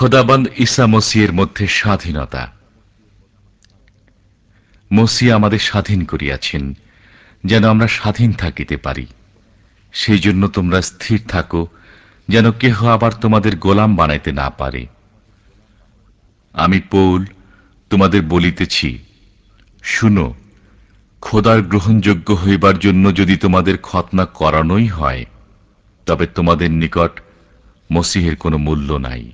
খোদাবন্দ ঈসা মসিহের মধ্যে স্বাধীনতা। মসিহ আমাদের স্বাধীন করিয়াছেন, যেন আমরা স্বাধীন থাকিতে পারি। সেই জন্য তোমরা স্থির থাকো, যেন কেহ আবার তোমাদের গোলাম বানাইতে না পারে। আমি পৌল তোমাদের বলিতেছি, শুনো, খোদার গ্রহণযোগ্য হইবার জন্য যদি তোমাদের খতনা করানোই হয়, তবে তোমাদের নিকট মসিহের কোনো মূল্য নাই।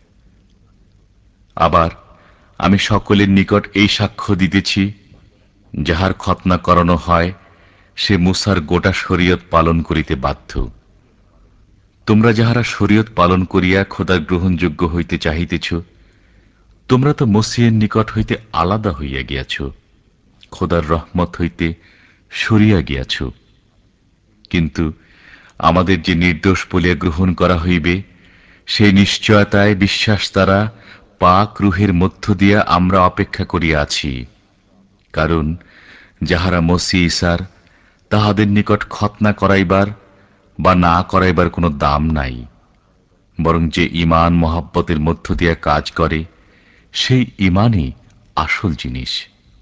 আবার আমি সকলের নিকট এই সাক্ষ্য দিতেছি, যাহার খতনা করানো হয় সে মুসার গোটা শরীয়ত পালন করিতে বাধ্য। তোমরা যাহারা শরীয়ত পালন করিয়া খোদার গ্রহণযোগ্য হইতে চাহিতেছ, তোমরা তো মসিহের নিকট হইতে আলাদা হইয়া গিয়াছ, খোদার রহমত হইতে সরিয়া গিয়াছ। কিন্তু আমাদের যে নির্দোষ বলিয়া গ্রহণ করা হইবে, সেই নিশ্চয়তায় বিশ্বাস দ্বারা পাক রূহের মধ্য দিয়া আমরা অপেক্ষা করিয়া আছি। কারণ যাহারা মসিহ ঈসার, তাহাদের নিকট খতনা করাইবার বা না করাইবার কোনো দাম নাই, বরং যে ঈমান মহব্বতের মধ্য দিয়া কাজ করে, সেই ঈমানই আসল জিনিস।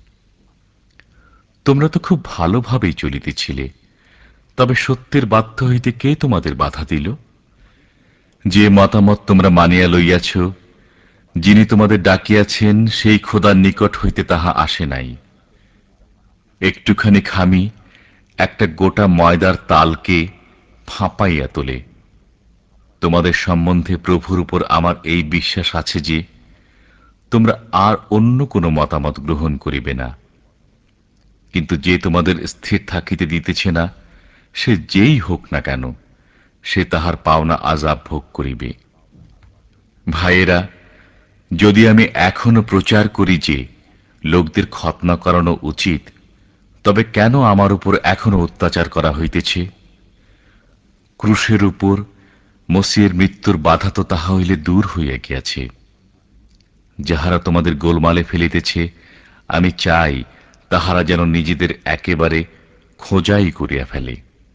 তোমরা তো খুব ভালোভাবেই চলিতেছিলে, তবে সত্যের বাধ্য হইতে কে তোমাদের বাধা দিল? যে মতামত তোমরা মানিয়া লইয়াছ, যিনি তোমাদের ডাকিয়াছেন সেই খোদার নিকট হইতে তাহা আসে নাই। একটুখানি খামি একটা গোটা ময়দার তালকে ফাঁপাইয়া তোলে। তোমাদের সম্বন্ধে প্রভুর উপর আমার এই বিশ্বাস আছে যে তোমরা আর অন্য কোনো মতামত গ্রহণ করিবে না। কিন্তু যে তোমাদের স্থির থাকিতে দিতেছে না, সে যেই হোক না কেন, সে তাহার পাওনা আযাব ভোগ করিবে। ভাইয়েরা, যদি আমি এখনো প্রচার করি যে লোকদের খতনা করানো উচিত, তবে কেন আমার উপর এখনো অত্যাচার করা হইতেছে? ক্রুশের উপর মসিহের মৃত্যুর বাধা তো তাহা হইলে দূর হইয়া গিয়াছে। যাহারা তোমাদের গোলমালে ফেলিতেছে, আমি চাই তাহারা যেন নিজেদের একেবারে খোঁজাই করিয়া ফেলে।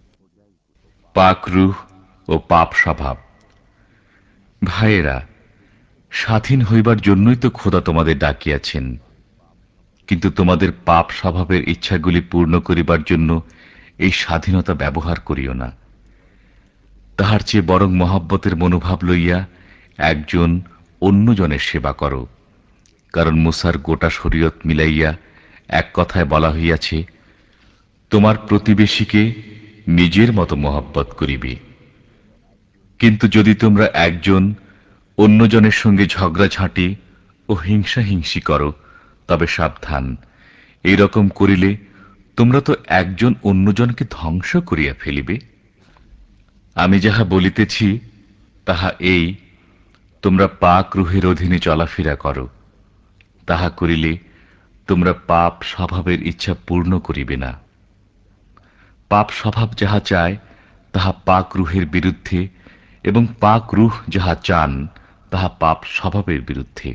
পাক রূহ ও পাপ স্বভাব। ভাইয়েরা, স্বাধীন হইবার জন্যই তো খোদা তোমাদের ডাকিয়াছেন। কিন্তু তোমাদের পাপ স্বভাবের ইচ্ছাগুলি পূর্ণ করিবার জন্য এই স্বাধীনতা ব্যবহার করিও না। তাহার চেয়ে বরং মহব্বতের মনোভাব লইয়া একজন অন্যজনের সেবা করো। কারণ মুসার গোটা শরীয়ত মিলাইয়া এক কথায় বলা হইয়াছে, তোমার প্রতিবেশীকে নিজের মতো মহব্বত করিবে। কিন্তু যদি তোমরা একজন অন্যজনের সঙ্গে ঝগড়াঝাঁটি ও হিংসাহিংসি করো, তবে সাবধান। এইরকম করিলে তোমরা তো একজন অন্যজনকে ধ্বংস করিয়া ফেলিবে। আমি যাহা বলিতেছি তাহা এই, তোমরা পাক রূহের অধীনে চলাফেরা করো। তাহা করিলে তোমরা পাপ স্বভাবের ইচ্ছা পূর্ণ করিবে না। পাপ স্বভাব যাহা চায় তাহা পাক রূহের বিরুদ্ধে, এবং পাক রূহ যাহা চান তাহা পাপ স্বভাবের বিরুদ্ধে।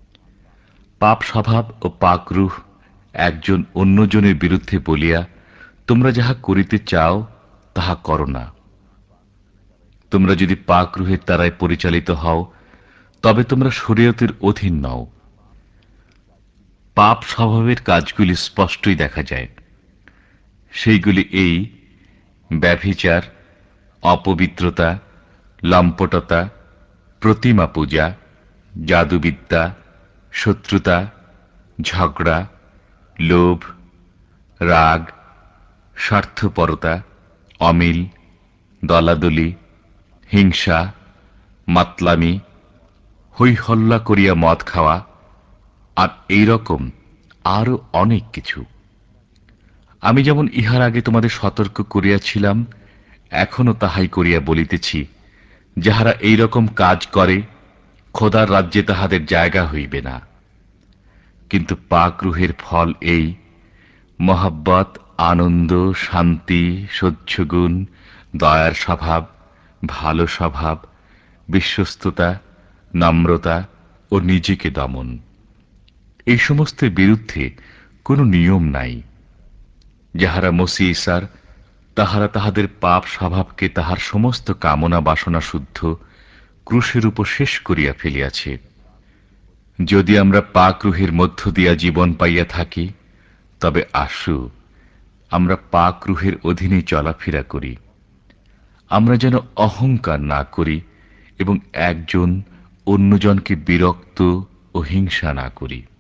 পাপ স্বভাব ও পাক রূহ একজন অন্যজনের বিরুদ্ধে বলিয়া তোমরা যাহা করিতে চাও তাহা করো না। তোমরা যদি পাক রূহের দ্বারায় পরিচালিত হও, তবে তোমরা শরীয়তের অধীন নও। পাপ স্বভাবের কাজগুলি স্পষ্টই দেখা যায়। সেইগুলি এই: ব্যভিচার, অপবিত্রতা, লম্পটতা, প্রতিমা পূজা, জাদুবিদ্যা, শত্রুতা, ঝগড়া, লোভ, রাগ, স্বার্থপরতা, অমিল, দলাদলি, হিংসা, মাতলামি, হইহল্লা করিয়া মদ খাওয়া, আর এইরকম আরো অনেক কিছু। আমি যেমন ইহার আগে তোমাদের সতর্ক করিয়াছিলাম, এখনো তাহাই করিয়া বলিতেছি, যাহারা এইরকম কাজ করে, খোদার রাজ্যে তাহাদের জায়গা হইবে না। কিন্তু পাক রূহের ফল এই: মহব্বত, আনন্দ, শান্তি, সহ্যগুণ, দয়ার স্বভাব, ভালো স্বভাব, বিশ্বস্ততা, নম্রতা ও নিজেকে দমন। এই সমস্তের বিরুদ্ধে কোনো নিয়ম নাই। যাহারা মসিহ ঈসার, তাহারা তাহাদের পাপ স্বভাবকে তাহার সমস্ত কামনা বাসনা শুদ্ধ ক্রুশের উপর শেষ করিয়া ফেলিয়াছে। যদি আমরা পাকরুহের মধ্য দিয়া জীবন পাইয়া থাকি, তবে আসু আমরা পাকরুহের অধীনে চলাফেরা করি। আমরা যেন অহংকার না করি এবং একজন অন্যজনকে বিরক্ত ও হিংসা না করি।